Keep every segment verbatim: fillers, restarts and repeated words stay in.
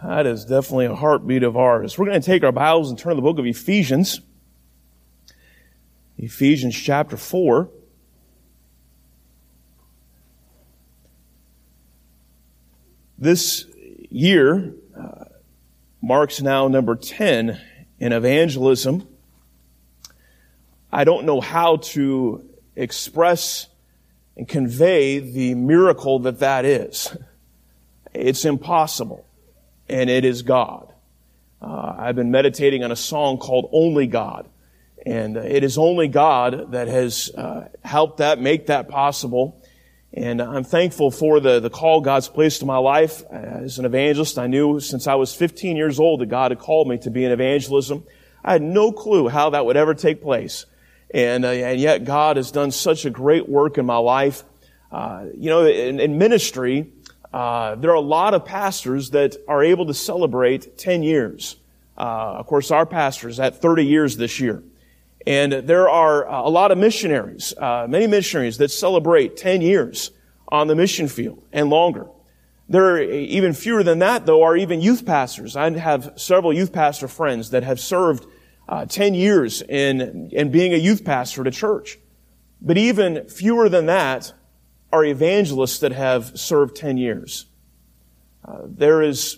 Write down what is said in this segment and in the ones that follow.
That is definitely a heartbeat of ours. We're going to take our Bibles and turn to the book of Ephesians. Ephesians chapter four. This year uh, marks now number ten in evangelism. I don't know how to express and convey the miracle that that is. It's impossible, and it is God. Uh, I've been meditating on a song called Only God, and uh, it is only God that has uh, helped that, make that possible. And I'm thankful for the, the call God's placed in my life as an evangelist. I knew since I was fifteen years old that God had called me to be in evangelism. I had no clue how that would ever take place. And, uh, and yet God has done such a great work in my life. Uh, you know, in, in ministry, uh, there are a lot of pastors that are able to celebrate ten years. Uh, of course, our pastor is at thirty years this year. And there are a lot of missionaries, uh, many missionaries that celebrate ten years on the mission field and longer. There are even fewer than that, though, are even youth pastors. I have several youth pastor friends that have served uh, ten years in, in being a youth pastor at a church. But even fewer than that are evangelists that have served ten years. Uh, there is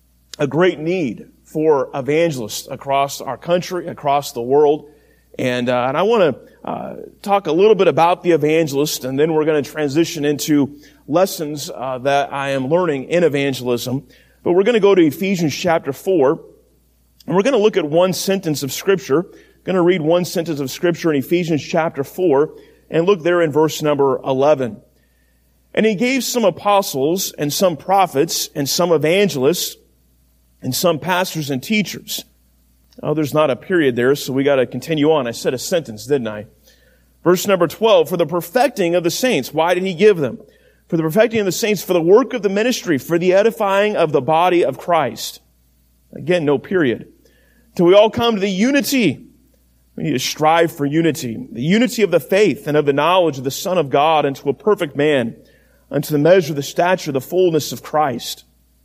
a great need for evangelists across our country, across the world. And, uh, and I want to uh, talk a little bit about the evangelist, and then we're going to transition into lessons uh, that I am learning in evangelism. But we're going to go to Ephesians chapter four, and we're going to look at one sentence of Scripture. I'm going to read one sentence of Scripture in Ephesians chapter four, and look there in verse number eleven. And he gave some apostles, and some prophets, and some evangelists, and some pastors and teachers. Oh, there's not a period there, so we got to continue on. I said a sentence, didn't I? Verse number twelve, for the perfecting of the saints. Why did he give them? For the perfecting of the saints, for the work of the ministry, for the edifying of the body of Christ. Again, no period. Till we all come to the unity. We need to strive for unity. The unity of the faith and of the knowledge of the Son of God, unto a perfect man, unto the measure of the stature, the fullness of Christ.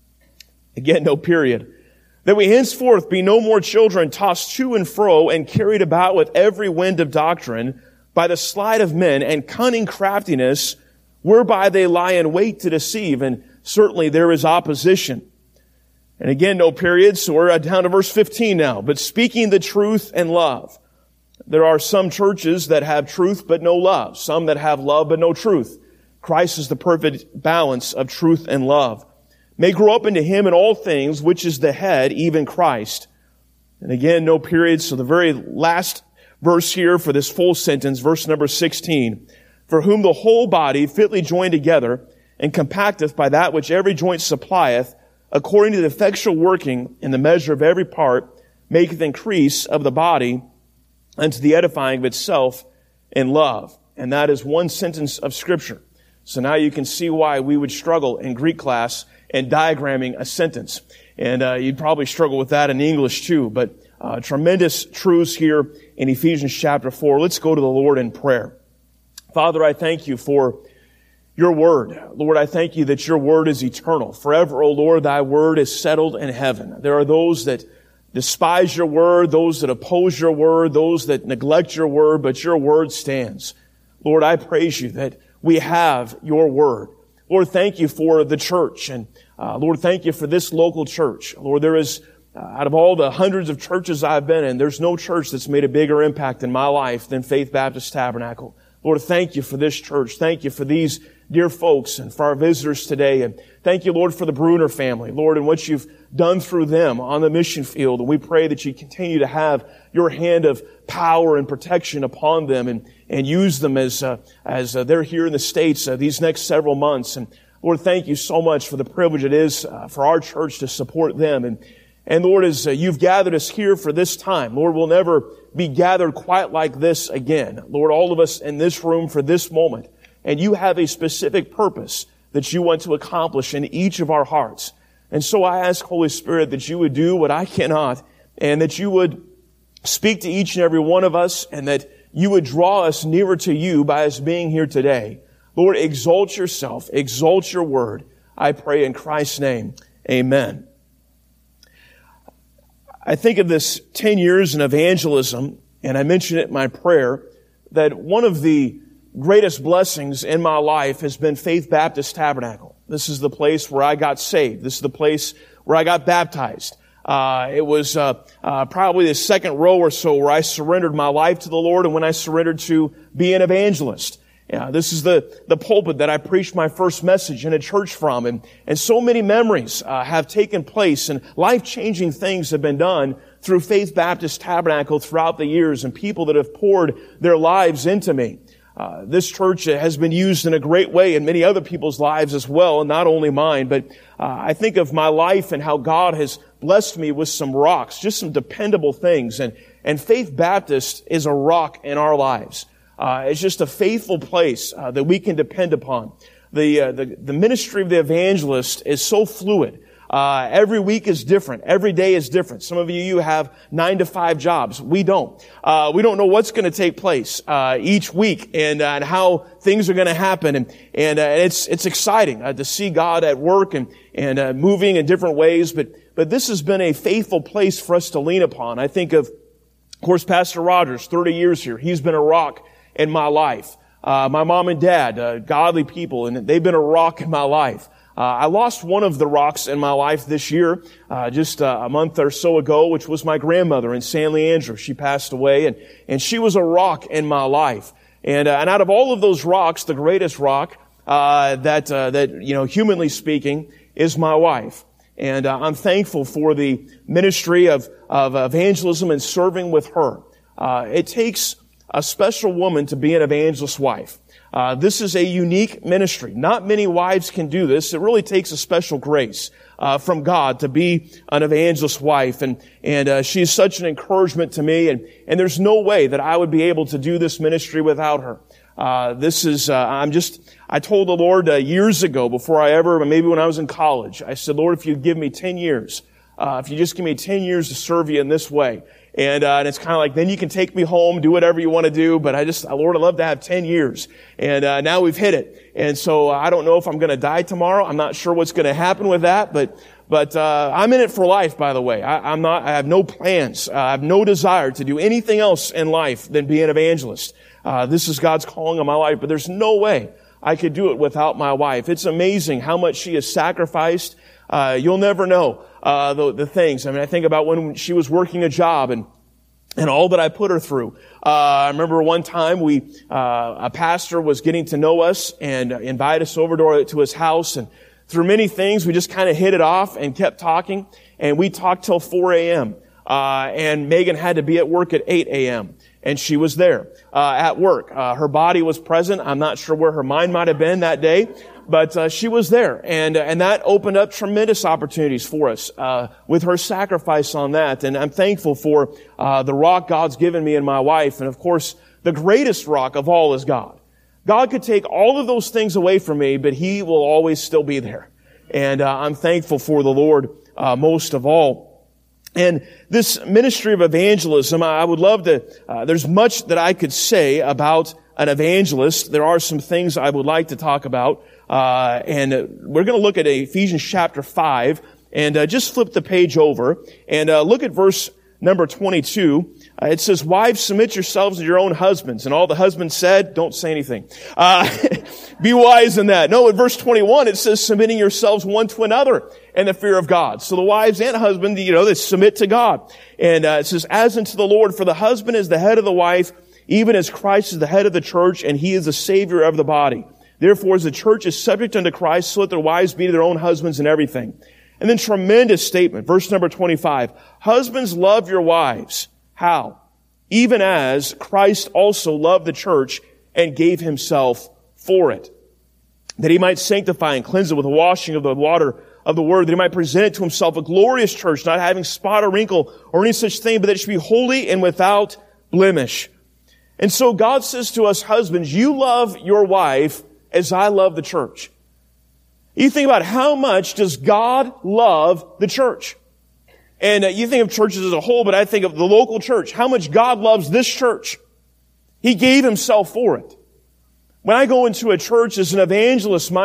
Again, no period. That we henceforth be no more children tossed to and fro and carried about with every wind of doctrine by the sleight of men and cunning craftiness whereby they lie in wait to deceive. And certainly there is opposition. And again, no period. So we're down to verse fifteen now. But speaking the truth in love. There are some churches that have truth but no love. Some that have love but no truth. Christ is the perfect balance of truth and love. May grow up into him in all things, which is the head, even Christ. And again, no period. So the very last verse here for this full sentence, verse number sixteen. For whom the whole body fitly joined together and compacteth by that which every joint supplieth, according to the effectual working in the measure of every part, maketh increase of the body unto the edifying of itself in love. And that is one sentence of Scripture. So now you can see why we would struggle in Greek class and diagramming a sentence. And uh, you'd probably struggle with that in English too. But uh, tremendous truths here in Ephesians chapter four. Let's go to the Lord in prayer. Father, I thank you for your word. Lord, I thank you that your word is eternal. Forever, O Lord, thy word is settled in heaven. There are those that despise your word, those that oppose your word, those that neglect your word, but your word stands. Lord, I praise you that we have your word. Lord, thank you for the church. And uh, Lord, thank you for this local church. Lord, there is, uh, out of all the hundreds of churches I've been in, there's no church that's made a bigger impact in my life than Faith Baptist Tabernacle. Lord, thank you for this church. Thank you for these dear folks and for our visitors today. And thank you, Lord, for the Bruner family, Lord, and what you've done through them on the mission field. And we pray that you continue to have your hand of power and protection upon them and, and use them as, uh, as uh, they're here in the States uh, these next several months. And Lord, thank you so much for the privilege it is uh, for our church to support them. And, and Lord, as uh, you've gathered us here for this time, Lord, we'll never be gathered quite like this again. Lord, all of us in this room for this moment. And you have a specific purpose that you want to accomplish in each of our hearts. And so I ask, Holy Spirit, that you would do what I cannot, and that you would speak to each and every one of us, and that you would draw us nearer to you by us being here today. Lord, exalt yourself, exalt your word. I pray in Christ's name. Amen. I think of this ten years in evangelism, and I mentioned it in my prayer, that one of the greatest blessings in my life has been Faith Baptist Tabernacle. This is the place where I got saved. This is the place where I got baptized. Uh, it was uh, uh, probably the second row or so where I surrendered my life to the Lord and when I surrendered to be an evangelist. Yeah, this is the, the pulpit that I preached my first message in a church from. And, and so many memories uh, have taken place and life-changing things have been done through Faith Baptist Tabernacle throughout the years and people that have poured their lives into me. Uh, this church has been used in a great way in many other people's lives as well, and not only mine, but uh, I think of my life and how God has blessed me with some rocks, just some dependable things. And, and Faith Baptist is a rock in our lives. Uh, it's just a faithful place uh, that we can depend upon. The, uh, the, the ministry of the evangelist is so fluid. Uh, every week is different. Every day is different. Some of you, you have nine to five jobs. We don't. Uh, we don't know what's going to take place, uh, each week and, uh, and how things are going to happen. And, and, uh, it's, it's exciting, uh, to see God at work and, and, uh, moving in different ways. But, but this has been a faithful place for us to lean upon. I think of, of course, Pastor Rogers, thirty years here. He's been a rock in my life. Uh, my mom and dad, uh, godly people, and they've been a rock in my life. Uh, I lost one of the rocks in my life this year, uh, just uh, a month or so ago, which was my grandmother in San Leandro. She passed away, and, and she was a rock in my life. And, uh, and out of all of those rocks, the greatest rock, uh, that, uh, that, you know, humanly speaking, is my wife. And, uh, I'm thankful for the ministry of, of evangelism and serving with her. Uh, it takes a special woman to be an evangelist's wife. Uh, this is a unique ministry. Not many wives can do this. It really takes a special grace uh, from God to be an evangelist's wife, and and uh, she is such an encouragement to me. And and there's no way that I would be able to do this ministry without her. Uh, this is uh, I'm just. I told the Lord uh, years ago, before I ever, maybe when I was in college, I said, Lord, if you give me ten years, uh, if you just give me ten years to serve you in this way. And, uh, and it's kind of like, then you can take me home, do whatever you want to do. But I just, Lord, I'd love to have ten years. And, uh, now we've hit it. And so I don't know if I'm going to die tomorrow. I'm not sure what's going to happen with that. But, but, uh, I'm in it for life, by the way. I, I'm not, I have no plans. Uh, I have no desire to do anything else in life than be an evangelist. Uh, this is God's calling on my life, but there's no way I could do it without my wife. It's amazing how much she has sacrificed. Uh, you'll never know, uh, the, the things. I mean, I think about when she was working a job and, and all that I put her through. Uh, I remember one time we, uh, a pastor was getting to know us and uh, invited us over to, to his house, and through many things we just kind of hit it off and kept talking, and we talked till four a.m. Uh, and Megan had to be at work at eight a.m. and she was there, uh, at work. Uh, her body was present. I'm not sure where her mind might have been that day. But uh, she was there, and uh, and that opened up tremendous opportunities for us uh, with her sacrifice on that. And I'm thankful for uh, the rock God's given me and my wife. And of course, the greatest rock of all is God. God could take all of those things away from me, but He will always still be there. And uh, I'm thankful for the Lord uh, most of all. And this ministry of evangelism, I would love to, uh, there's much that I could say about an evangelist. There are some things I would like to talk about. Uh, and uh, we're going to look at Ephesians chapter five, and uh, just flip the page over and uh, look at verse number twenty-two. Uh, it says, "Wives, submit yourselves to your own husbands." And all the husbands said, don't say anything. Uh, be wise in that. No, in verse twenty-one, it says, "Submitting yourselves one to another in the fear of God." So the wives and husband, you know, they submit to God. And uh, it says, "As unto the Lord, for the husband is the head of the wife, even as Christ is the head of the church, and He is the Savior of the body. Therefore, as the church is subject unto Christ, so let their wives be to their own husbands in everything." And then tremendous statement, verse number twenty-five. "Husbands, love your wives." How? "Even as Christ also loved the church and gave Himself for it, that He might sanctify and cleanse it with the washing of the water of the word, that He might present it to Himself a glorious church, not having spot or wrinkle or any such thing, but that it should be holy and without blemish." And so God says to us husbands, you love your wife as I love the church. You think about how much does God love the church? And uh, you think of churches as a whole, but I think of the local church. How much God loves this church. He gave Himself for it. When I go into a church as an evangelist, my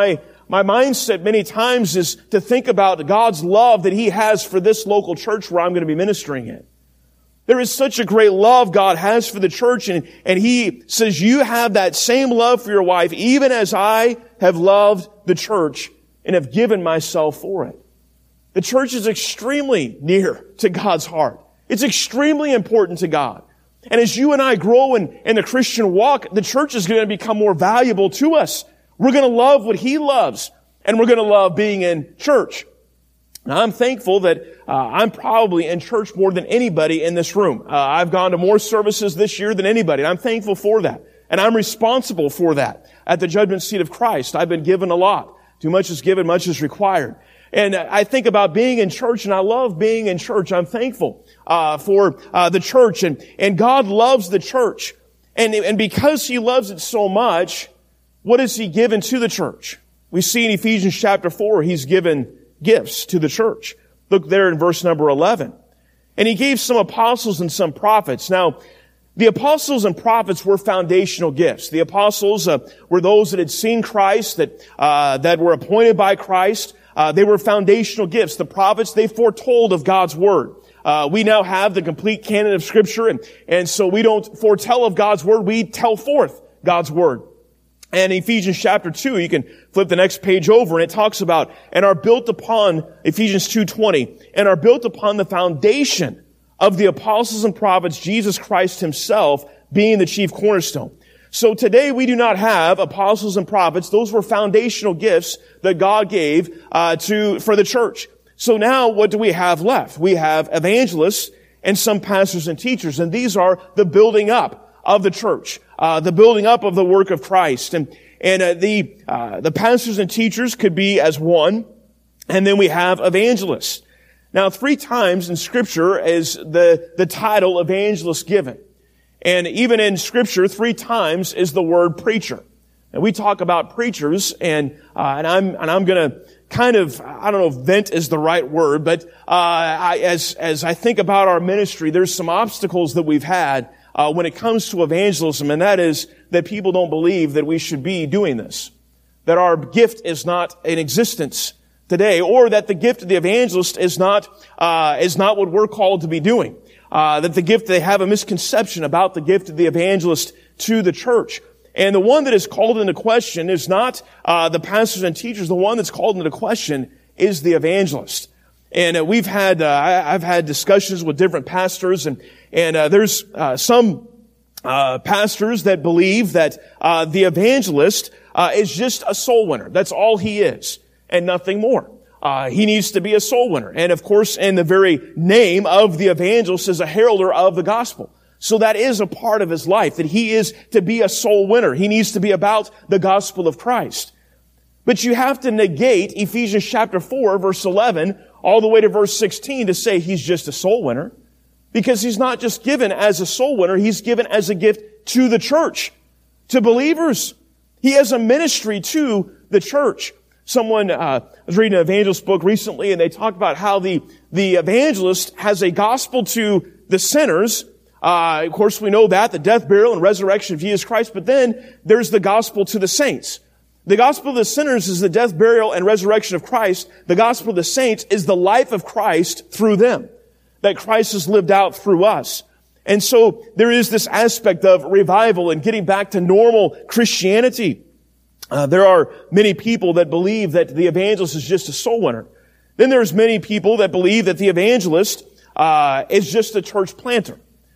my mindset many times is to think about God's love that He has for this local church where I'm going to be ministering in. There is such a great love God has for the church, and, and He says, you have that same love for your wife, even as I have loved the church and have given myself for it. The church is extremely near to God's heart. It's extremely important to God. And as you and I grow in, in the Christian walk, the church is going to become more valuable to us. We're going to love what He loves, and we're going to love being in church. Now, I'm thankful that uh, I'm probably in church more than anybody in this room. Uh, I've gone to more services this year than anybody, and I'm thankful for that. And I'm responsible for that. At the judgment seat of Christ, I've been given a lot. Too much is given, much is required. And I think about being in church, and I love being in church. I'm thankful uh, for uh, the church, and, and God loves the church. And, and because He loves it so much, what has He given to the church? We see in Ephesians chapter four, He's given gifts to the church. Look there in verse number eleven. And He gave some apostles and some prophets. Now, the apostles and prophets were foundational gifts. The apostles uh, were those that had seen Christ, that uh, that were appointed by Christ. Uh, they were foundational gifts. The prophets, they foretold of God's Word. Uh, we now have the complete canon of Scripture, and, and so we don't foretell of God's Word, we tell forth God's Word. And Ephesians chapter two, you can flip the next page over, and it talks about, and are built upon, Ephesians two twenty, and are built upon the foundation of the apostles and prophets, Jesus Christ Himself being the chief cornerstone. So today we do not have apostles and prophets. Those were foundational gifts that God gave uh, to for the church. So now what do we have left? We have evangelists and some pastors and teachers, and these are the building up of the church, uh, the building up of the work of Christ. And, and, uh, the, uh, the pastors and teachers could be as one. And then we have evangelists. Now, three times in Scripture is the, the title evangelist given. And even in Scripture, three times is the word preacher. And we talk about preachers, and, uh, and I'm, and I'm gonna kind of, I don't know if vent is the right word, but, uh, I, as, as I think about our ministry, there's some obstacles that we've had Uh, when it comes to evangelism, and that is that people don't believe that we should be doing this, that our gift is not in existence today, or that the gift of the evangelist is not uh, is not what we're called to be doing. Uh, that the gift, they have a misconception about the gift of the evangelist to the church. And the one that is called into question is not uh, the pastors and teachers. The one that's called into question is the evangelist. And uh, we've had, uh, I, I've had discussions with different pastors, and and uh, there's uh, some uh, pastors that believe that uh, the evangelist uh, is just a soul winner. That's all he is, and nothing more. Uh, he needs to be a soul winner, and of course, in the very name of the evangelist is a heralder of the gospel. So that is a part of his life, that he is to be a soul winner. He needs to be about the gospel of Christ. But you have to negate Ephesians chapter four, verse eleven, all the way to verse sixteen to say he's just a soul winner. Because he's not just given as a soul winner, he's given as a gift to the church, to believers. He has a ministry to the church. Someone, uh, was reading an evangelist book recently, and they talked about how the, the evangelist has a gospel to the sinners. Uh, of course, we know that, the death, burial, and resurrection of Jesus Christ, but then there's the gospel to the saints. The gospel of the sinners is the death, burial, and resurrection of Christ. The gospel of the saints is the life of Christ through them, that Christ has lived out through us. And so there is this aspect of revival and getting back to normal Christianity. Uh, there are many people that believe that the evangelist is just a soul winner. Then there's many people that believe that the evangelist uh, is just a church planter.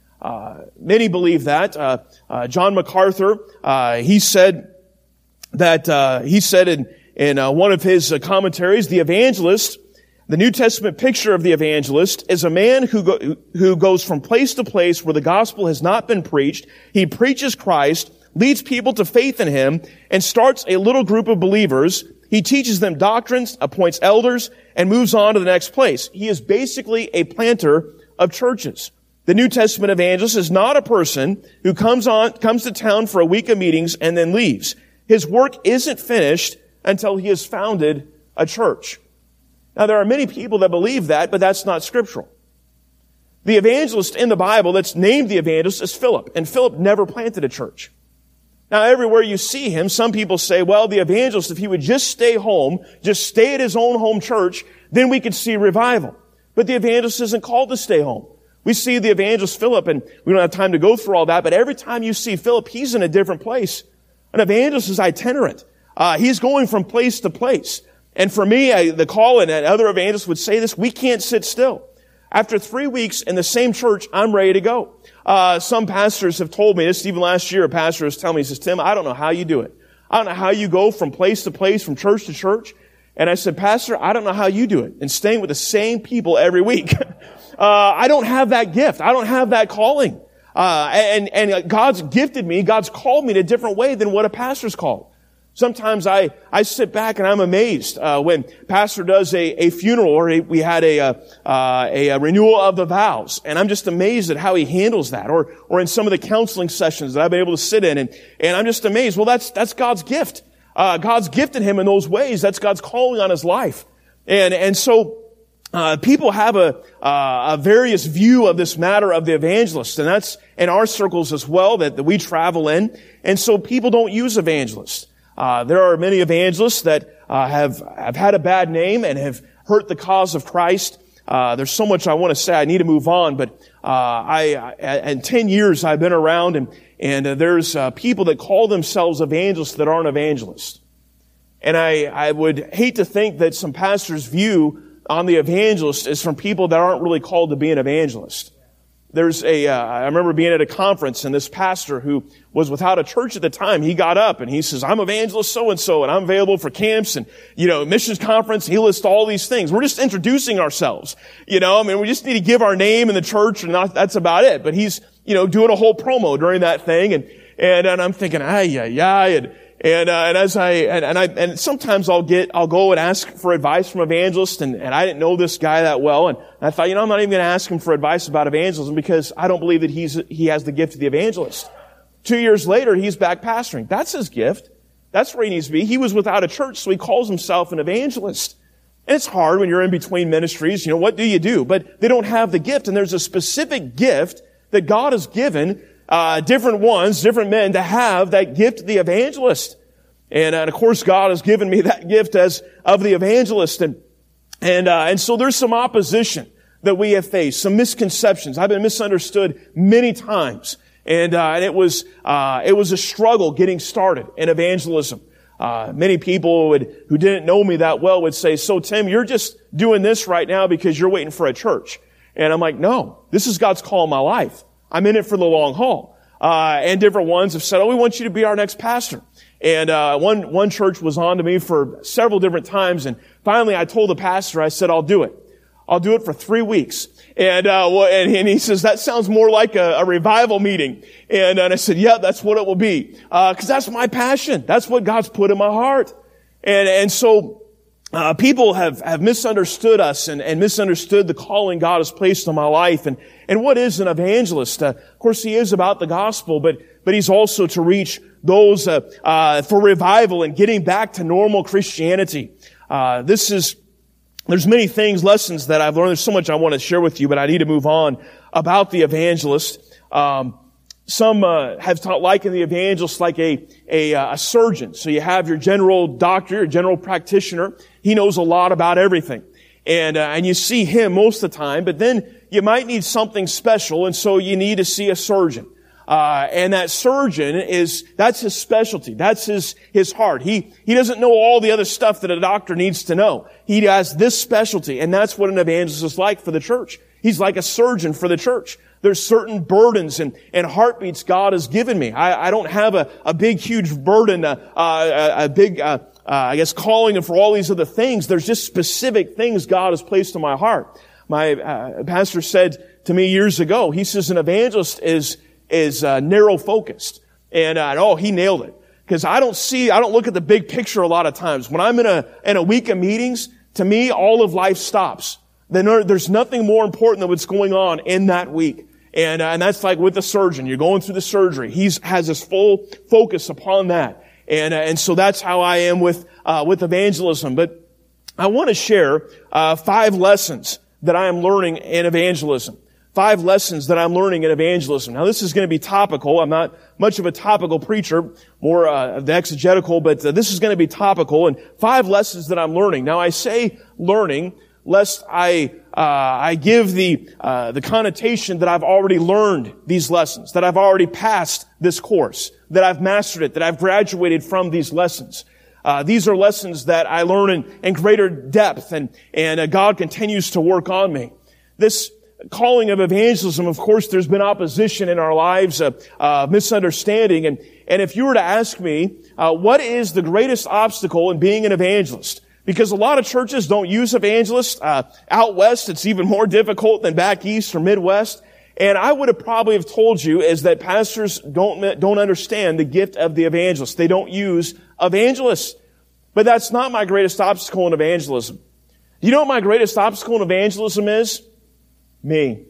Uh, many believe that. Uh, uh, John MacArthur, uh, he said that uh, he said in in uh, one of his uh, commentaries, the evangelist, the New Testament picture of the evangelist, is a man who go, who goes from place to place where the gospel has not been preached. He preaches Christ, leads people to faith in Him, and starts a little group of believers. He teaches them doctrines, appoints elders, and moves on to the next place. He is basically a planter of churches. The New Testament evangelist is not a person who comes on, comes to town for a week of meetings and then leaves. His work isn't finished until he has founded a church. Now, there are many people that believe that, but that's not scriptural. The evangelist in the Bible that's named the evangelist is Philip, and Philip never planted a church. Now, everywhere you see him, some people say, well, the evangelist, if he would just stay home, just stay at his own home church, then we could see revival. But the evangelist isn't called to stay home. We see the evangelist Philip, and we don't have time to go through all that, but every time you see Philip, he's in a different place. An evangelist is itinerant. Uh, he's going from place to place. And for me, I, the call, and other evangelists would say this, we can't sit still. After three weeks in the same church, I'm ready to go. Uh, some pastors have told me this. Even last year, a pastor was telling me, he says, Tim, I don't know how you do it. I don't know how you go from place to place, from church to church. And I said, Pastor, I don't know how you do it. And staying with the same people every week. uh, I don't have that gift. I don't have that calling. Uh, and, and God's gifted me. God's called me in a different way than what a pastor's called. Sometimes I, I sit back and I'm amazed, uh, when pastor does a, a funeral, or a, we had a, uh, a, a renewal of the vows. And I'm just amazed at how he handles that. Or, or in some of the counseling sessions that I've been able to sit in. And, and I'm just amazed. Well, that's, that's God's gift. Uh, God's gifted him in those ways. That's God's calling on his life. And, and so, uh, people have a, uh, a various view of this matter of the evangelist. And that's in our circles as well that, that we travel in. And so people don't use evangelists. Uh, there are many evangelists that uh, have have had a bad name and have hurt the cause of Christ. Uh, there's so much I want to say. I need to move on, but uh, I, I in ten years I've been around, and and uh, there's uh, people that call themselves evangelists that aren't evangelists. And I I would hate to think that some pastors' view on the evangelist is from people that aren't really called to be an evangelist. There's a, uh, I remember being at a conference, and this pastor who was without a church at the time, he got up and he says, I'm evangelist so-and-so, and I'm available for camps and, you know, missions conference. He lists all these things. We're just introducing ourselves. You know, I mean, we just need to give our name in the church, and not, that's about it. But he's, you know, doing a whole promo during that thing, and, and, and I'm thinking, ay, ay, ay, and, And, uh, and as I, and, and I, and sometimes I'll get, I'll go and ask for advice from evangelists, and, and I didn't know this guy that well, and I thought, you know, I'm not even going to ask him for advice about evangelism because I don't believe that he's, he has the gift of the evangelist. Two years later, he's back pastoring. That's his gift. That's where he needs to be. He was without a church, so he calls himself an evangelist. And it's hard when you're in between ministries. You know, what do you do? But they don't have the gift, and there's a specific gift that God has given Uh, different ones, different men to have that gift of the evangelist. And, uh, and of course God has given me that gift as of the evangelist. And, and, uh, and so there's some opposition that we have faced, some misconceptions. I've been misunderstood many times. And, uh, and it was, uh, it was a struggle getting started in evangelism. Uh, many people would, who didn't know me that well would say, so Tim, you're just doing this right now because you're waiting for a church. And I'm like, no, this is God's call in my life. I'm in it for the long haul. Uh, and different ones have said, oh, we want you to be our next pastor. And, uh, one, one church was on to me for several different times. And finally I told the pastor, I said, I'll do it. I'll do it for three weeks. And, uh, well, and, and he says, that sounds more like a, a revival meeting. And, and I said, yeah, that's what it will be. Uh, cause that's my passion. That's what God's put in my heart. And, and so, Uh, people have, have misunderstood us and, and misunderstood the calling God has placed on my life. And, and what is an evangelist? Uh, of course, he is about the gospel, but, but he's also to reach those, uh, uh, for revival and getting back to normal Christianity. Uh, this is, there's many things, lessons that I've learned. There's so much I want to share with you, but I need to move on about the evangelist. Um, Some uh, have taught liken the evangelist like a, a a surgeon. So you have your general doctor, your general practitioner. He knows a lot about everything, and uh, and you see him most of the time. But then you might need something special, and so you need to see a surgeon. Uh, and that surgeon is that's his specialty. That's his his heart. He he doesn't know all the other stuff that a doctor needs to know. He has this specialty, and that's what an evangelist is like for the church. He's like a surgeon for the church. There's certain burdens and, and heartbeats God has given me. I, I don't have a, a big, huge burden, uh, uh, a big, uh, uh, I guess, calling for all these other things. There's just specific things God has placed in my heart. My uh, pastor said to me years ago, he says an evangelist is is uh, narrow focused, and uh, oh, he nailed it. Because I don't see, I don't look at the big picture a lot of times. When I'm in a in a week of meetings, to me, all of life stops. Then there's nothing more important than what's going on in that week. And, uh, and that's like with the surgeon. You're going through the surgery. He has his full focus upon that. And, uh, and so that's how I am with, uh, with evangelism. But I want to share, uh, five lessons that I am learning in evangelism. Five lessons that I'm learning in evangelism. Now, this is going to be topical. I'm not much of a topical preacher, more uh, of the exegetical, but uh, this is going to be topical. And five lessons that I'm learning. Now, I say learning lest I uh, I give the uh, the connotation that I've already learned these lessons, that I've already passed this course, that I've mastered it, that I've graduated from these lessons. Uh, these are lessons that I learn in, in greater depth, and and uh, God continues to work on me. This calling of evangelism, of course, there's been opposition in our lives, uh, uh, misunderstanding. And, and if you were to ask me, uh, what is the greatest obstacle in being an evangelist? Because a lot of churches don't use evangelists. Uh, out west, it's even more difficult than back east or Midwest. And I would have probably have told you is that pastors don't, don't understand the gift of the evangelist. They don't use evangelists. But that's not my greatest obstacle in evangelism. You know what my greatest obstacle in evangelism is? Me.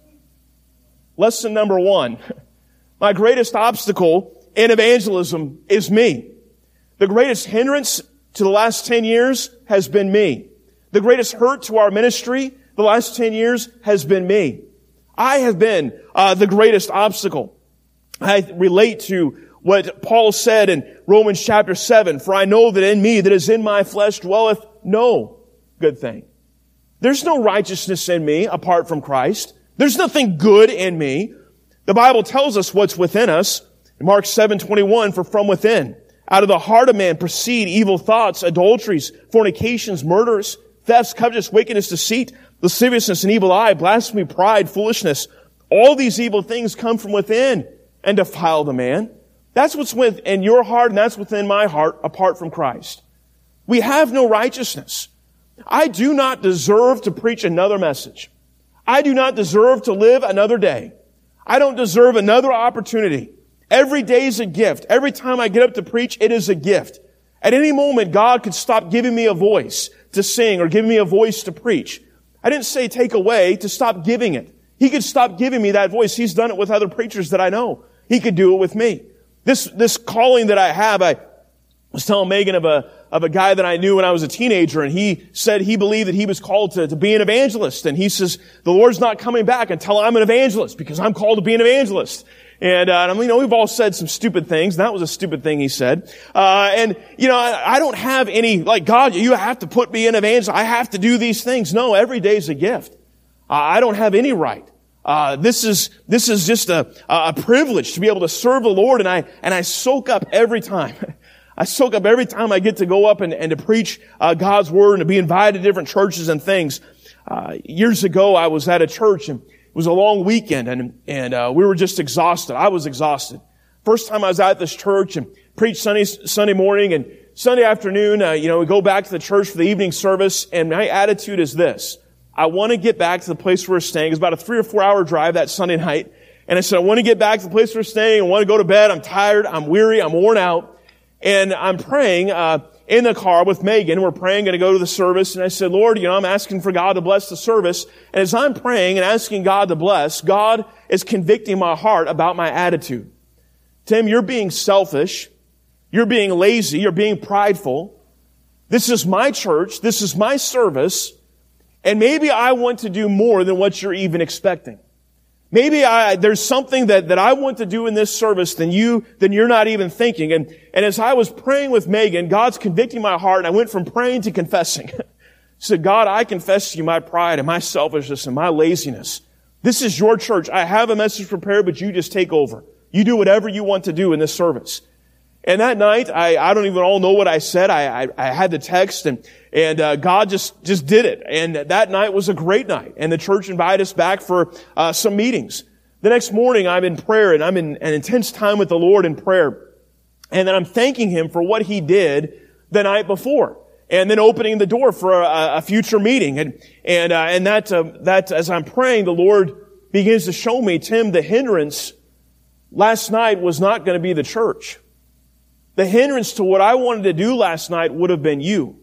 Lesson number one. My greatest obstacle in evangelism is me. The greatest hindrance to the last ten years has been me. The greatest hurt to our ministry the last ten years has been me. I have been uh, the greatest obstacle. I relate to what Paul said in Romans chapter seven, for I know that in me that is in my flesh dwelleth no good thing. There's no righteousness in me apart from Christ. There's nothing good in me. The Bible tells us what's within us. In Mark seven twenty-one, for from within, out of the heart of man proceed evil thoughts, adulteries, fornications, murders, thefts, covetousness, wickedness, deceit, lasciviousness, and evil eye, blasphemy, pride, foolishness. All these evil things come from within and defile the man. That's what's within your heart, and that's within my heart apart from Christ. We have no righteousness. I do not deserve to preach another message. I do not deserve to live another day. I don't deserve another opportunity. Every day is a gift. Every time I get up to preach, it is a gift. At any moment, God could stop giving me a voice to sing or giving me a voice to preach. I didn't say take away, to stop giving it. He could stop giving me that voice. He's done it with other preachers that I know. He could do it with me. This, this calling that I have, I was telling Megan of a, of a guy that I knew when I was a teenager, and he said he believed that he was called to, to be an evangelist. And he says, the Lord's not coming back until I'm an evangelist, because I'm called to be an evangelist. And, uh, I mean, you know, we've all said some stupid things. That was a stupid thing he said. Uh, and, you know, I, I don't have any, like, God, you have to put me in evangelist. I have to do these things. No, every day's a gift. Uh, I don't have any right. Uh, this is, this is just a, a privilege to be able to serve the Lord, and I, and I soak up every time. I soak up every time I get to go up and, and to preach, uh, God's Word and to be invited to different churches and things. Uh, years ago, I was at a church, and it was a long weekend, and, and, uh, we were just exhausted. I was exhausted. First time I was at this church and preached Sunday, Sunday morning, and Sunday afternoon, uh, you know, we go back to the church for the evening service, and my attitude is this. I want to get back to the place where we're staying. It was about a three or four hour drive that Sunday night. And I said, I want to get back to the place where we're staying. I want to go to bed. I'm tired. I'm weary. I'm worn out. And I'm praying, uh, in the car with Megan. We're praying, going to go to the service. And I said, Lord, you know, I'm asking for God to bless the service. And as I'm praying and asking God to bless, God is convicting my heart about my attitude. Tim, you're being selfish. You're being lazy. You're being prideful. This is my church. This is my service. And maybe I want to do more than what you're even expecting. Maybe I, there's something that, that I want to do in this service than you, than you're not even thinking. And, and as I was praying with Megan, God's convicting my heart, and I went from praying to confessing. I said, God, I confess to you my pride and my selfishness and my laziness. This is your church. I have a message prepared, but you just take over. You do whatever you want to do in this service. And that night, I, I don't even all know what I said. I, I, I had the text, and, and, uh, God just, just did it. And that night was a great night. And the church invited us back for, uh, some meetings. The next morning, I'm in prayer, and I'm in an intense time with the Lord in prayer. And then I'm thanking Him for what He did the night before. And then opening the door for a, a future meeting. And, and, uh, and that, uh, that, as I'm praying, the Lord begins to show me, Tim, the hindrance last night was not going to be the church. The hindrance to what I wanted to do last night would have been you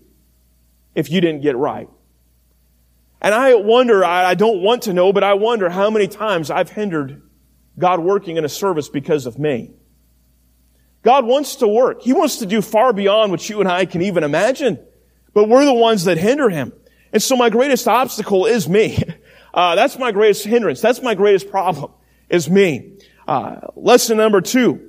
if you didn't get right. And I wonder, I don't want to know, but I wonder how many times I've hindered God working in a service because of me. God wants to work. He wants to do far beyond what you and I can even imagine. But we're the ones that hinder Him. And so my greatest obstacle is me. Uh, that's my greatest hindrance. That's my greatest problem, is me. Uh, lesson number two,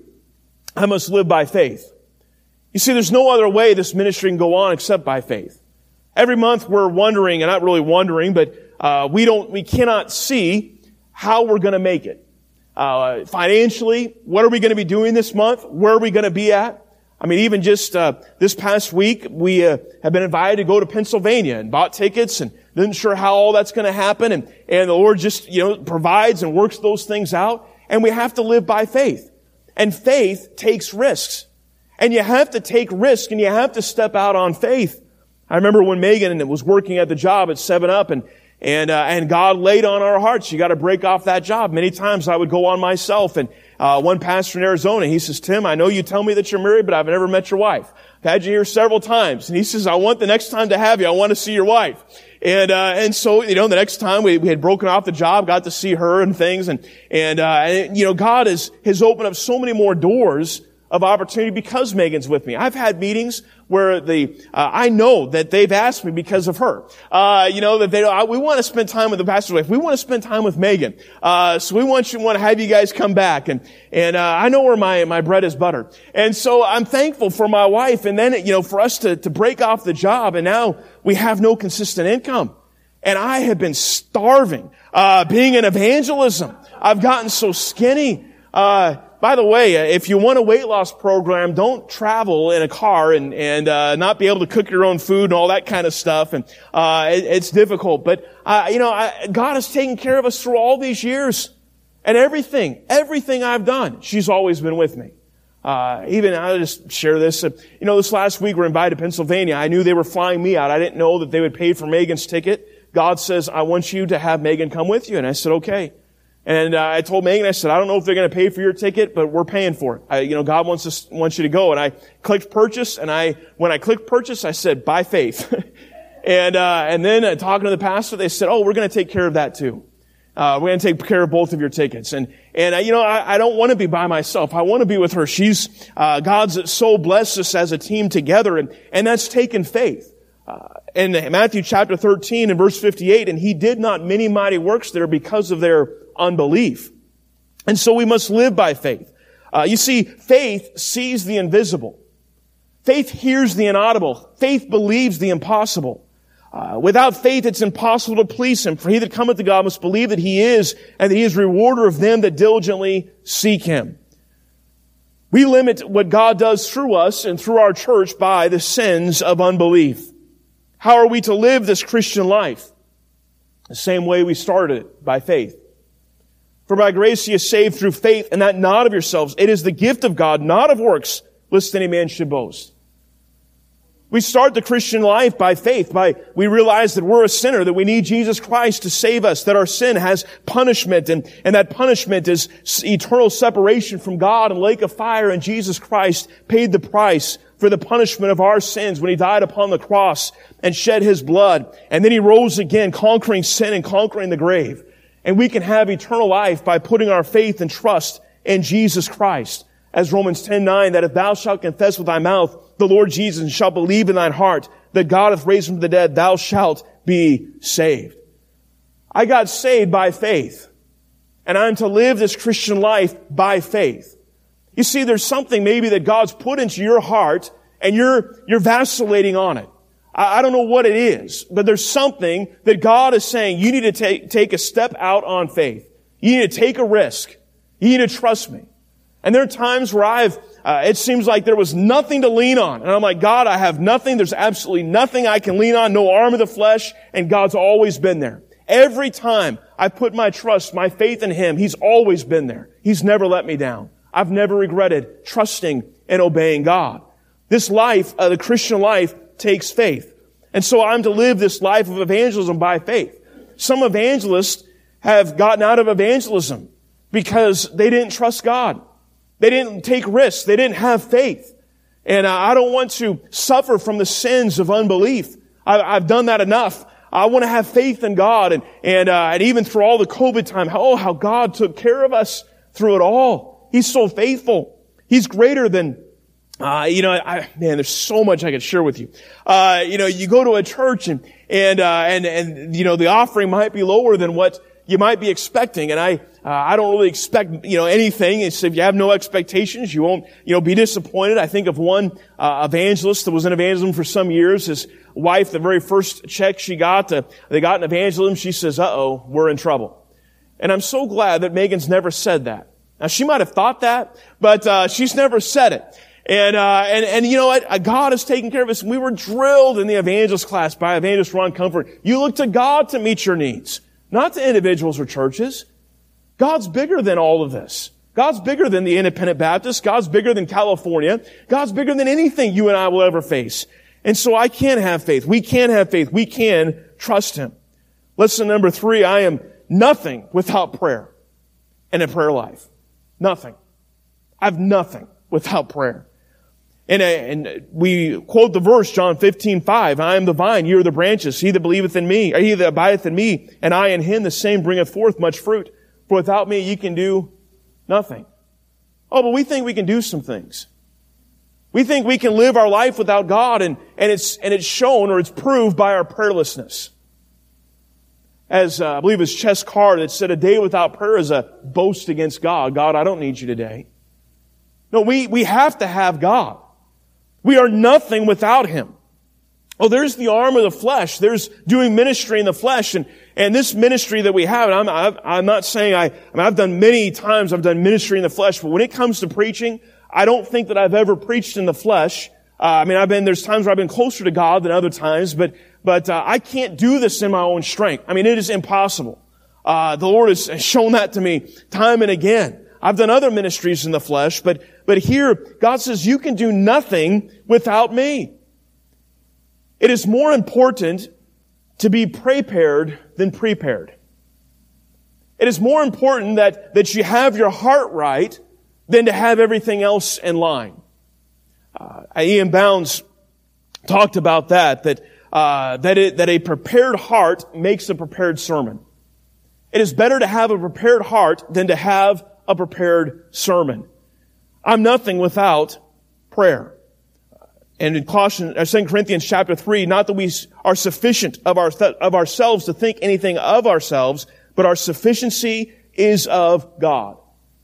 I must live by faith. You see, there's no other way this ministry can go on except by faith. Every month we're wondering, and not really wondering, but uh, we don't, we cannot see how we're going to make it. Uh, financially, what are we going to be doing this month? Where are we going to be at? I mean, even just uh, this past week, we uh, have been invited to go to Pennsylvania and bought tickets and isn't sure how all that's going to happen. And, and the Lord just, you know, provides and works those things out. And we have to live by faith. And faith takes risks. And you have to take risks and you have to step out on faith. I remember when Megan was working at the job at seven up and And, uh, and God laid on our hearts, you got to break off that job. Many times I would go on myself, and uh, one pastor in Arizona, he says, Tim, I know you tell me that you're married, but I've never met your wife. I've had you here several times. And he says, I want the next time to have you, I want to see your wife. And, uh, and so, you know, the next time we, we had broken off the job, got to see her and things. And, and, uh, and, you know, God has, has opened up so many more doors of opportunity because Megan's with me. I've had meetings where the uh, I know that they've asked me because of her. Uh, you know that they uh, we want to spend time with the pastor's wife. We want to spend time with Megan. Uh, so we want you want to have you guys come back. And and uh, I know where my my bread is buttered. And so I'm thankful for my wife. And then you know for us to to break off the job, and now we have no consistent income. And I have been starving. Uh, being in evangelism, I've gotten so skinny. Uh, By the way, if you want a weight loss program, don't travel in a car and, and, uh, not be able to cook your own food and all that kind of stuff. And, uh, it, it's difficult. But, uh, you know, I, God has taken care of us through all these years. And everything, everything I've done, she's always been with me. Uh, even, I'll just share this. Uh, you know, this last week we're invited to Pennsylvania. I knew they were flying me out. I didn't know that they would pay for Megan's ticket. God says, I want you to have Megan come with you. And I said, okay. And uh, I told Megan, I said, I don't know if they're going to pay for your ticket, but we're paying for it. I, you know, God wants us, wants you to go. And I clicked purchase, and I, when I clicked purchase, I said, by faith. and, uh, and then uh, talking to the pastor, they said, oh, we're going to take care of that too. Uh, we're going to take care of both of your tickets. And, and, uh, you know, I, I don't want to be by myself. I want to be with her. She's, uh, God's so blessed us as a team together, and, and that's taken faith. Uh, in Matthew chapter thirteen and verse fifty-eight, and he did not many mighty works there because of their unbelief. And so we must live by faith. Uh, you see, faith sees the invisible. Faith hears the inaudible. Faith believes the impossible. Uh, without faith, it's impossible to please him. For he that cometh to God must believe that he is, and that he is rewarder of them that diligently seek him. We limit what God does through us and through our church by the sins of unbelief. How are we to live this Christian life? The same way we started it, by faith. For by grace ye are saved through faith, and that not of yourselves. It is the gift of God, not of works, lest any man should boast. We start the Christian life by faith. By we realize that we're a sinner, that we need Jesus Christ to save us, that our sin has punishment, and, and that punishment is eternal separation from God and lake of fire, and Jesus Christ paid the price for the punishment of our sins when he died upon the cross and shed his blood. And then he rose again, conquering sin and conquering the grave. And we can have eternal life by putting our faith and trust in Jesus Christ. As Romans ten nine, that if thou shalt confess with thy mouth the Lord Jesus and shalt believe in thine heart that God hath raised him from the dead, thou shalt be saved. I got saved by faith. And I'm to live this Christian life by faith. You see, there's something maybe that God's put into your heart and you're, you're vacillating on it. I, I don't know what it is, but there's something that God is saying you need to take, take a step out on faith. You need to take a risk. You need to trust me. And there are times where I've, uh, it seems like there was nothing to lean on. And I'm like, God, I have nothing. There's absolutely nothing I can lean on. No arm of the flesh. And God's always been there. Every time I put my trust, my faith in him, he's always been there. He's never let me down. I've never regretted trusting and obeying God. This life, uh, the Christian life, takes faith. And so I'm to live this life of evangelism by faith. Some evangelists have gotten out of evangelism because they didn't trust God. They didn't take risks. They didn't have faith. And uh, I don't want to suffer from the sins of unbelief. I, I've done that enough. I want to have faith in God. And, and, uh, and even through all the COVID time, oh, how God took care of us through it all. He's so faithful. He's greater than, uh, you know, I, man, there's so much I could share with you. Uh, you know, you go to a church and, and, uh, and, and, you know, the offering might be lower than what you might be expecting. And I, uh, I don't really expect, you know, anything. It's if you have no expectations, you won't, you know, be disappointed. I think of one, uh, evangelist that was in evangelism for some years. His wife, the very first check she got, uh, they got in evangelism. She says, uh-oh, we're in trouble. And I'm so glad that Megan's never said that. Now, she might have thought that, but, uh, she's never said it. And, uh, and, and you know what? God has taken care of us. We were drilled in the evangelist class by evangelist Ron Comfort. You look to God to meet your needs, not to individuals or churches. God's bigger than all of this. God's bigger than the Independent Baptist. God's bigger than California. God's bigger than anything you and I will ever face. And so I can have faith. We can have faith. We can trust Him. Lesson number three, I am nothing without prayer and a prayer life. Nothing. I have nothing without prayer. And, uh, and we quote the verse, John fifteen five, I am the vine, ye are the branches. He that believeth in me, or he that abideth in me, and I in him, the same bringeth forth much fruit. For without me ye can do nothing. Oh, but we think we can do some things. We think we can live our life without God, and, and it's and it's shown or it's proved by our prayerlessness. As uh, I believe it was Ches Carr that said, a day without prayer is a boast against God. God, I don't need you today. No, we, we have to have God. We are nothing without Him. Oh, there's the arm of the flesh. There's doing ministry in the flesh. And, and this ministry that we have, and I'm, I'm not saying I, I mean, I've done many times, I've done ministry in the flesh, but when it comes to preaching, I don't think that I've ever preached in the flesh. Uh, I mean, I've been, there's times where I've been closer to God than other times, but, but, uh, I can't do this in my own strength. I mean, it is impossible. Uh, the Lord has shown that to me time and again. I've done other ministries in the flesh, but, but here, God says, you can do nothing without me. It is more important to be prepared than prepared. It is more important that, that you have your heart right than to have everything else in line. Uh, Ian Bounds talked about that, that, uh, that it, that a prepared heart makes a prepared sermon. It is better to have a prepared heart than to have a prepared sermon. I'm nothing without prayer. And in Colossians, uh, Second Corinthians chapter three, not that we are sufficient of our, of ourselves to think anything of ourselves, but our sufficiency is of God.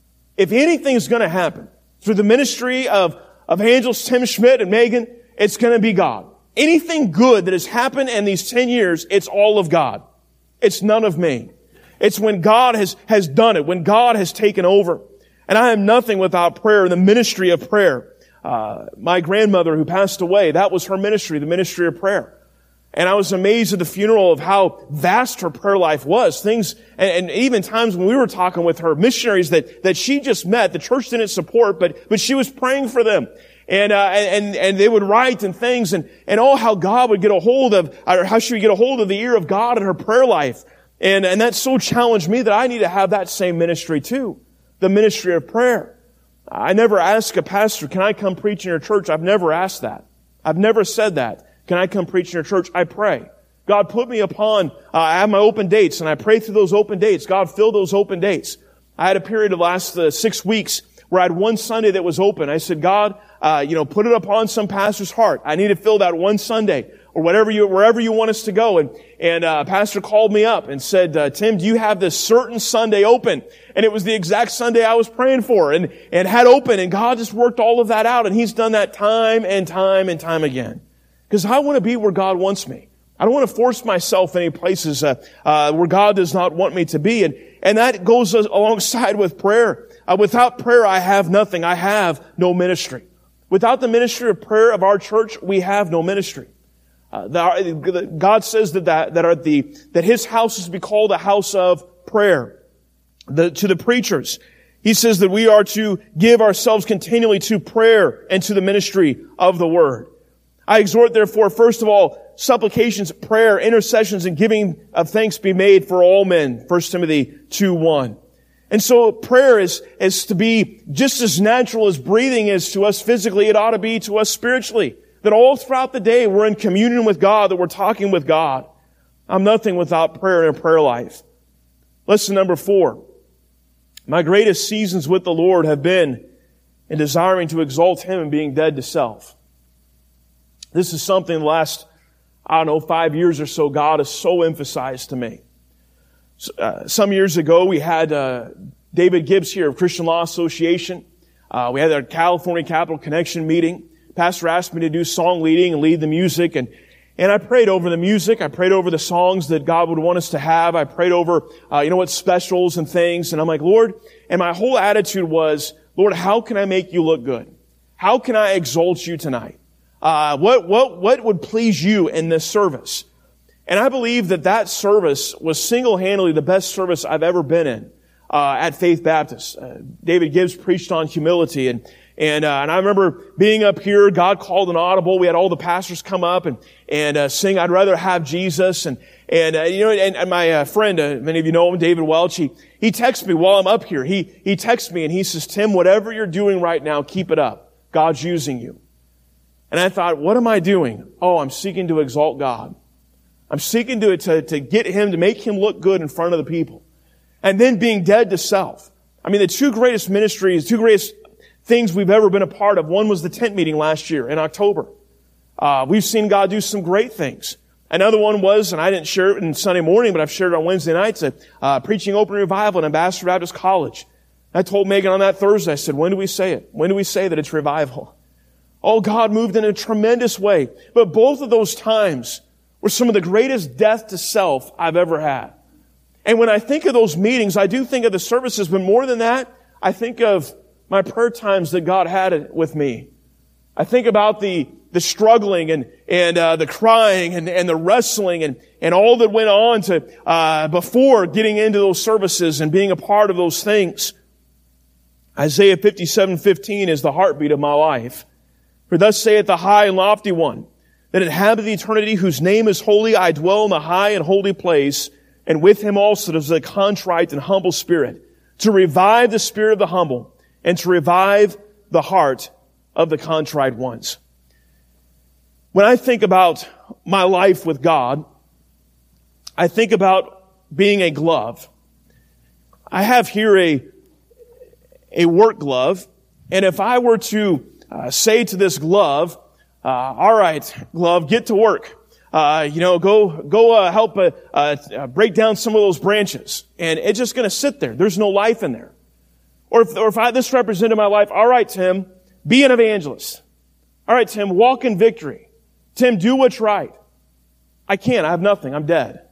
If anything is going to happen through the ministry of Evangelist Tim Schmidt and Megan, it's going to be God. Anything good that has happened in these ten years, it's all of God. It's none of me. It's when God has, has done it, when God has taken over. And I am nothing without prayer, the ministry of prayer. Uh, my grandmother who passed away, that was her ministry, the ministry of prayer. And I was amazed at the funeral of how vast her prayer life was. Things, and, and even times when we were talking with her, missionaries that, that she just met, the church didn't support, but, but she was praying for them. And, uh, and, and they would write and things, and, and oh, how God would get a hold of, or how she would get a hold of the ear of God in her prayer life. And, and that so challenged me that I need to have that same ministry too. The ministry of prayer. I never ask a pastor, can I come preach in your church? I've never asked that. I've never said that. Can I come preach in your church? I pray. God put me upon, uh, I have my open dates, and I pray through those open dates. God fill those open dates. I had a period of last uh, six weeks where I had one Sunday that was open. I said, God, uh, you know, put it upon some pastor's heart. I need to fill that one Sunday, or whatever you, wherever you want us to go. And, and, uh, a pastor called me up and said, uh, Tim, do you have this certain Sunday open? And it was the exact Sunday I was praying for and, and had open. And God just worked all of that out. And He's done that time and time and time again. Because I want to be where God wants me. I don't want to force myself any places, uh, uh, where God does not want me to be. And, and that goes alongside with prayer. Uh, without prayer, I have nothing. I have no ministry. Without the ministry of prayer of our church, we have no ministry. Uh, the, God says that that, that, are the, that His house is to be called a house of prayer. The, to the preachers, He says that we are to give ourselves continually to prayer and to the ministry of the Word. I exhort, therefore, first of all, supplications, prayer, intercessions, and giving of thanks be made for all men. First Timothy two one. And so prayer is, is to be just as natural as breathing is to us physically, it ought to be to us spiritually. That all throughout the day we're in communion with God, that we're talking with God. I'm nothing without prayer and a prayer life. Lesson number four. My greatest seasons with the Lord have been in desiring to exalt Him and being dead to self. This is something the last I don't know, five years or so, God has so emphasized to me. Uh, some years ago, we had uh, David Gibbs here of Christian Law Association. Uh, we had our California Capital Connection meeting. Pastor asked me to do song leading and lead the music, and and I prayed over the music. I prayed over the songs that God would want us to have. I prayed over, uh, you know what, specials and things. And I'm like, Lord, and my whole attitude was, Lord, how can I make you look good? How can I exalt you tonight? Uh, what, what, what would please you in this service? And I believe that that service was single-handedly the best service I've ever been in, uh, at Faith Baptist. Uh, David Gibbs preached on humility, and, and, uh, and I remember being up here, God called an audible. We had all the pastors come up and, and, uh, sing, I'd rather have Jesus. And, and, uh, you know, and, and my, uh, friend, uh, many of you know him, David Welch, he, he texts me while I'm up here. He, he texts me and he says, Tim, whatever you're doing right now, keep it up. God's using you. And I thought, what am I doing? Oh, I'm seeking to exalt God. I'm seeking to, to, to get Him, to make Him look good in front of the people. And then being dead to self. I mean, the two greatest ministries, two greatest things we've ever been a part of. One was the tent meeting last year in October. Uh, we've seen God do some great things. Another one was, and I didn't share it in Sunday morning, but I've shared it on Wednesday nights, uh, preaching open revival at Ambassador Baptist College. I told Megan on that Thursday, I said, when do we say it? When do we say that it's revival? Oh, God moved in a tremendous way. But both of those times were some of the greatest death to self I've ever had. And when I think of those meetings, I do think of the services, but more than that, I think of my prayer times that God had with me. I think about the, the struggling and, and, uh, the crying and, and the wrestling and, and all that went on to, uh, before getting into those services and being a part of those things. Isaiah fifty-seven fifteen is the heartbeat of my life. For thus saith the high and lofty one, that inhabiteth eternity, whose name is holy, I dwell in the high and holy place, and with him also is a contrite and humble spirit, to revive the spirit of the humble, and to revive the heart of the contrite ones. When I think about my life with God, I think about being a glove. I have here a, a work glove, and if I were to Uh, say to this glove, uh, all right, glove, get to work. Uh, you know, go, go, uh, help, uh, uh, break down some of those branches. And it's just gonna sit there. There's no life in there. Or if, or if I, this represented my life, all right, Tim, be an evangelist. All right, Tim, walk in victory. Tim, do what's right. I can't. I have nothing. I'm dead.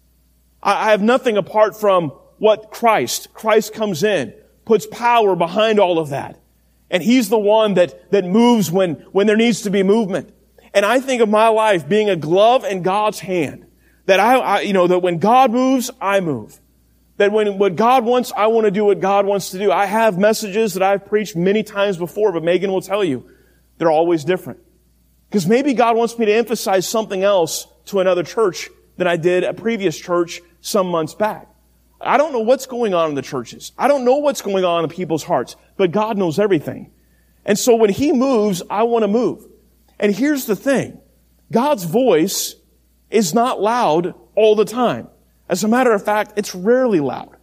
I, I have nothing apart from what Christ, Christ comes in, puts power behind all of that. And He's the one that, that moves when, when there needs to be movement. And I think of my life being a glove in God's hand. That I, I you know, that when God moves, I move. That when what God wants, I want to do what God wants to do. I have messages that I've preached many times before, but Megan will tell you, they're always different. Because maybe God wants me to emphasize something else to another church than I did a previous church some months back. I don't know what's going on in the churches. I don't know what's going on in people's hearts, but God knows everything. And so when He moves, I want to move. And here's the thing. God's voice is not loud all the time. As a matter of fact, it's rarely loud.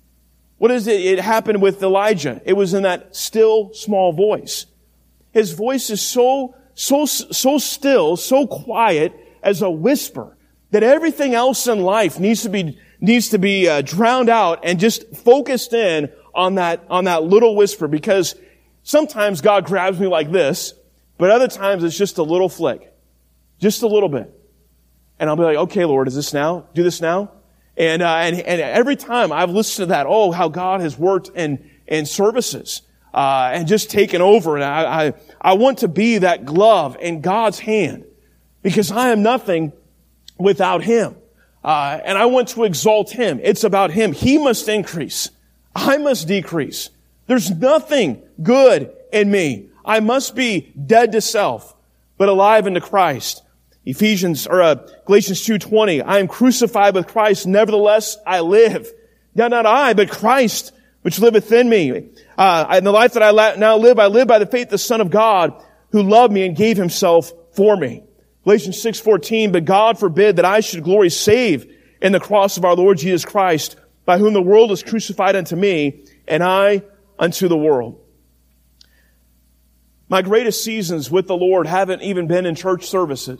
What is it? It happened with Elijah. It was in that still, small voice. His voice is so, so, so still, so quiet as a whisper that everything else in life needs to be needs to be uh, drowned out and just focused in on that, on that little whisper, because sometimes God grabs me like this, but other times it's just a little flick. Just a little bit. And I'll be like, okay, Lord, is this now? Do this now? And, uh, and, and every time I've listened to that, oh, how God has worked in, in services, uh, and just taken over. And I, I, I want to be that glove in God's hand, because I am nothing without Him. Uh, and I want to exalt Him. It's about Him. He must increase. I must decrease. There's nothing good in me. I must be dead to self, but alive into Christ. Ephesians, or uh, Galatians two twenty, I am crucified with Christ, nevertheless I live. Now not I, but Christ, which liveth in me. Uh, in the life that I la- now live, I live by the faith of the Son of God, who loved me and gave Himself for me. Galatians six fourteen, but God forbid that I should glory save in the cross of our Lord Jesus Christ, by whom the world is crucified unto me, and I unto the world. My greatest seasons with the Lord haven't even been in church services.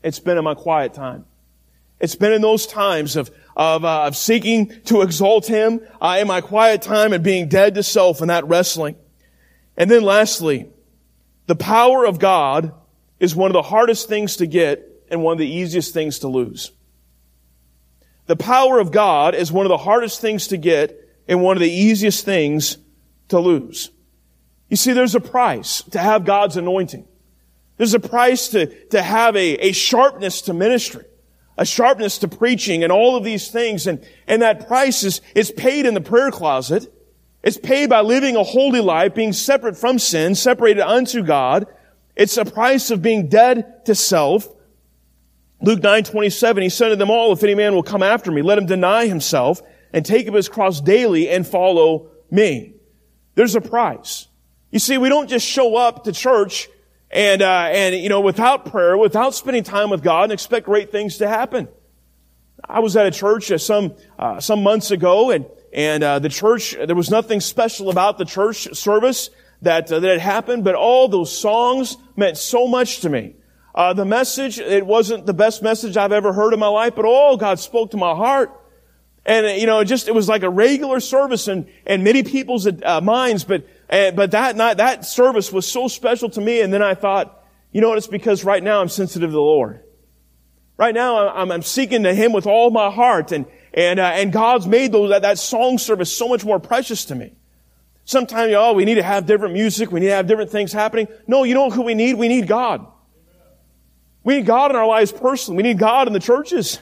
It's been in my quiet time. It's been in those times of of, uh, of seeking to exalt Him uh, in my quiet time and being dead to self and that wrestling. And then lastly, the power of God is one of the hardest things to get and one of the easiest things to lose. The power of God is one of the hardest things to get and one of the easiest things to lose. You see, there's a price to have God's anointing. There's a price to, to have a, a sharpness to ministry, a sharpness to preaching and all of these things. And, and that price is, is paid in the prayer closet. It's paid by living a holy life, being separate from sin, separated unto God. It's a price of being dead to self. Luke nine twenty-seven, He said to them all, if any man will come after me, let him deny himself and take up his cross daily and follow me. There's a price. You see, we don't just show up to church and, uh, and, you know, without prayer, without spending time with God and expect great things to happen. I was at a church uh, some, uh, some months ago and, and, uh, the church, there was nothing special about the church service that, uh, that had happened, but all those songs meant so much to me. Uh, the message, it wasn't the best message I've ever heard in my life, but oh, God spoke to my heart. And, you know, it just, it was like a regular service in, in many people's uh, minds, but, uh, but that night, that service was so special to me. And then I thought, you know what, it's because right now I'm sensitive to the Lord. Right now I'm, I'm seeking to Him with all my heart, and, and, uh, and God's made those, that, that song service so much more precious to me. Sometimes, you know, oh, we need to have different music, we need to have different things happening. No, you know who we need? We need God. We need God in our lives personally. We need God in the churches.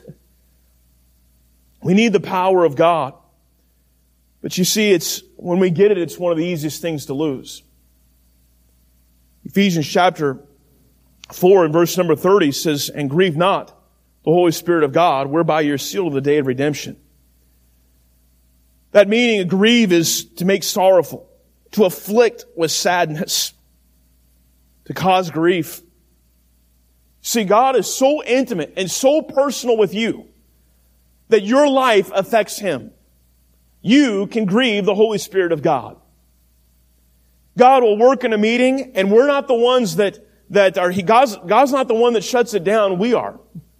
We need the power of God. But you see, it's, when we get it, it's one of the easiest things to lose. Ephesians chapter four and verse number thirty says, and grieve not the Holy Spirit of God, whereby you're sealed of the day of redemption. That meaning to grieve is to make sorrowful, to afflict with sadness, to cause grief. See, God is so intimate and so personal with you that your life affects Him. You can grieve the Holy Spirit of God. God will work in a meeting, and we're not the ones that, that are, He, God's, God's not the one that shuts it down, we are.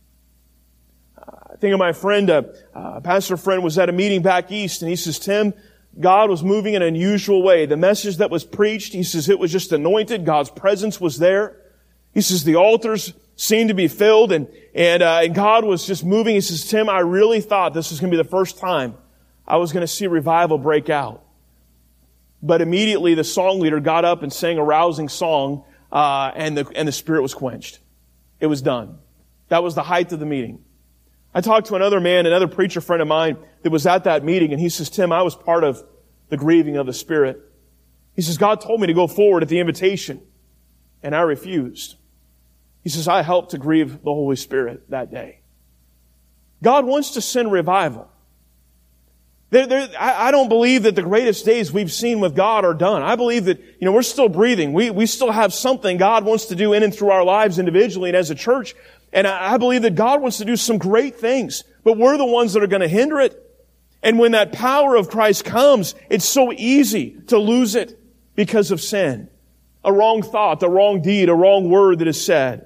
I think of my friend, uh, uh, pastor friend was at a meeting back east, and he says, Tim, God was moving in an unusual way. The message that was preached, he says, it was just anointed. God's presence was there. He says, the altars seemed to be filled, and and, uh, and God was just moving. He says, Tim, I really thought this was going to be the first time I was going to see revival break out. But immediately the song leader got up and sang a rousing song, uh, and the and the Spirit was quenched. It was done. That was the height of the meeting. I talked to another man, another preacher friend of mine that was at that meeting, and he says, Tim, I was part of the grieving of the Spirit. He says, God told me to go forward at the invitation, and I refused. He says, I helped to grieve the Holy Spirit that day. God wants to send revival. There, there, I, I don't believe that the greatest days we've seen with God are done. I believe that, you know, we're still breathing. We, we still have something God wants to do in and through our lives individually and as a church. And I, I believe that God wants to do some great things, but we're the ones that are going to hinder it. And when that power of Christ comes, it's so easy to lose it because of sin. A wrong thought, a wrong deed, a wrong word that is said.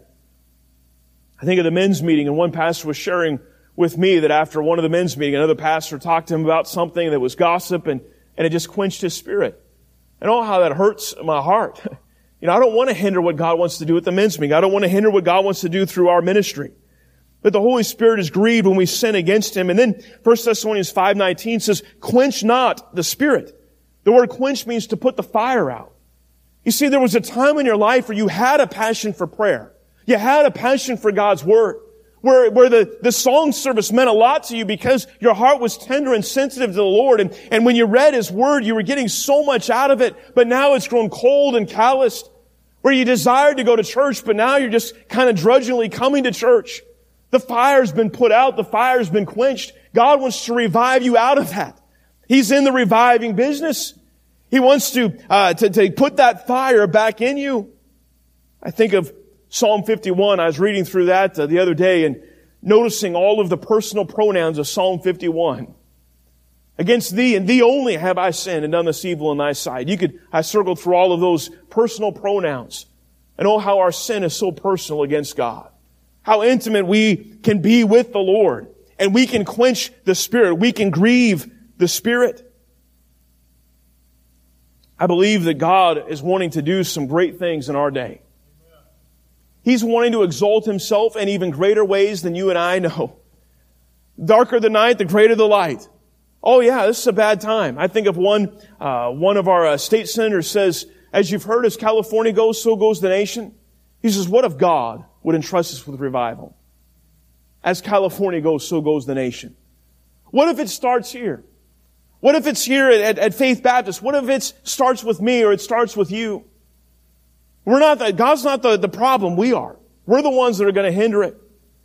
I think of the men's meeting, and one pastor was sharing with me that after one of the men's meeting, another pastor talked to him about something that was gossip, and, and it just quenched his spirit. And oh, how that hurts my heart. You know, I don't want to hinder what God wants to do at the men's meeting. I don't want to hinder what God wants to do through our ministry. But the Holy Spirit is grieved when we sin against Him. And then First Thessalonians five nineteen says, quench not the Spirit. The word quench means to put the fire out. You see, there was a time in your life where you had a passion for prayer. You had a passion for God's Word, where, where the, the song service meant a lot to you because your heart was tender and sensitive to the Lord. And, and when you read His Word, you were getting so much out of it, but now it's grown cold and calloused, where you desired to go to church, but now you're just kind of drudgingly coming to church. The fire's been put out. The fire's been quenched. God wants to revive you out of that. He's in the reviving business. He wants to, uh, to, to put that fire back in you. I think of Psalm fifty-one, I was reading through that uh, the other day and noticing all of the personal pronouns of Psalm fifty-one. Against Thee and Thee only have I sinned and done this evil in Thy sight. You could, I circled through all of those personal pronouns. And oh, how our sin is so personal against God. how intimate we can be with the Lord. And we can quench the Spirit. We can grieve the Spirit. I believe that God is wanting to do some great things in our day. He's wanting to exalt Himself in even greater ways than you and I know. Darker the night, the greater the light. Oh yeah, this is a bad time. I think of one, uh, one of our uh, state senators says, as you've heard, as California goes, so goes the nation. He says, what if God would entrust us with revival? As California goes, so goes the nation. What if it starts here? What if it's here at, at Faith Baptist? What if it starts with me or it starts with you? We're not, the, God's not the, the problem, we are. We're the ones that are going to hinder it.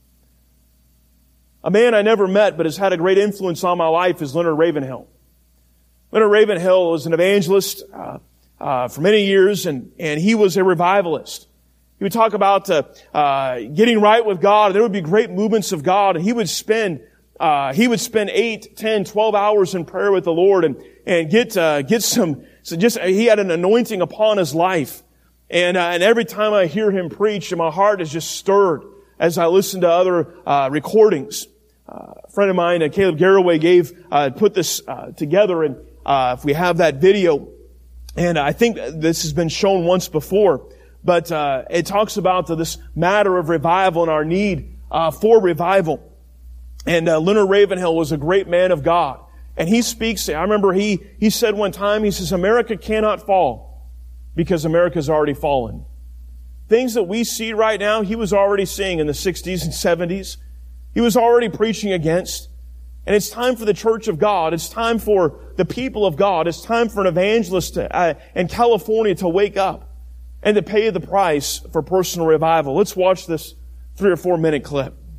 A man I never met but has had a great influence on my life is Leonard Ravenhill. Leonard Ravenhill was an evangelist uh, uh, for many years, and, and he was a revivalist. He would talk about uh, uh, getting right with God, and there would be great movements of God, and he would spend Uh, he would spend eight, ten, twelve hours in prayer with the Lord and, and get, uh, get some, so just, he had an anointing upon his life. And, uh, and every time I hear him preach, my heart is just stirred as I listen to other, uh, recordings. Uh, a friend of mine, uh, Caleb Garraway, gave, uh, put this, uh, together, and, uh, if we have that video, and I think this has been shown once before, but, uh, it talks about uh, this matter of revival and our need, uh, for revival. And uh, Leonard Ravenhill was a great man of God. And he speaks, I remember he, he said one time, he says, America cannot fall because America's already fallen. Things that we see right now, he was already seeing in the sixties and seventies. He was already preaching against. And it's time for the church of God. It's time for the people of God. It's time for an evangelist to, uh, in California to wake up and to pay the price for personal revival. Let's watch this three or four minute clip.